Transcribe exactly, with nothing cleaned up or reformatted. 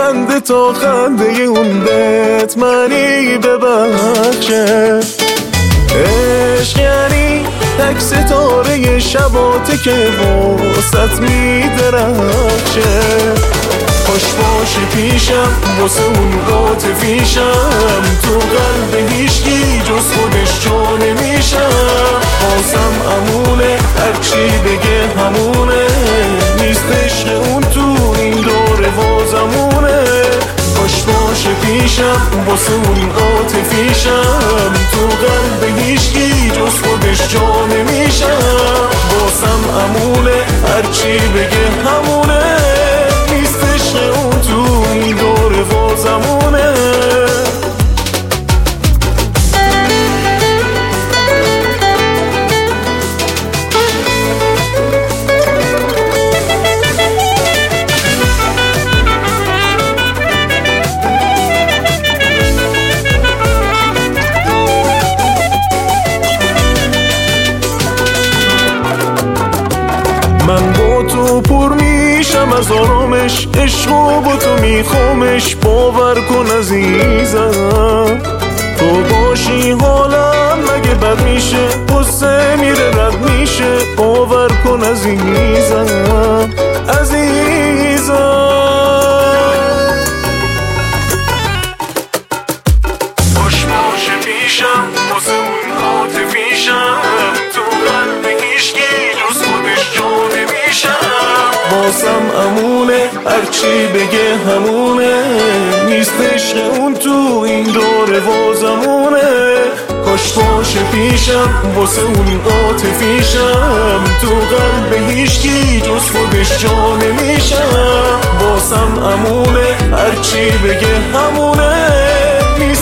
خنده تا خنده اون بهت منی ببخشه. عشق یعنی تک ستاره شباته که واسط میدرخشه. خوش باشه پیشم واسه اون عاطفیشم، تو قلب هیچکی جز خودش جا نمیشم. بازم امونه هرچی بگه همونه، نیست عشق اون تو این دور وازمونه. خوش باشه پیشم واسه اون عاطفیشم، تو قلب هیچکی جز خودش جا نمیشم. بازم امونه هرچی بگه همونه، نیست عشق اون تو این دور وازمونه. من با تو پر میشم از آرامش، عشقو با تو میخوامش، باور کن عزیزم. تو باشی حالم مگه بد میشه، قصه میره رد میشه، باور کن عزیزم عزیزم. خوش باشه پیشم واسه اون عاطفیشم، تو قلب هیچکی جز خودش جا نمیشم. بازم امونه هرچی بگه همونه، نیست عشق اون تو این دور وازمونه. خوش باشه پیشم واسه اون عاطفیشم، تو قلب هیچکی جز خودش جا نمیشم. بازم امونه هرچی بگه همونه، نیست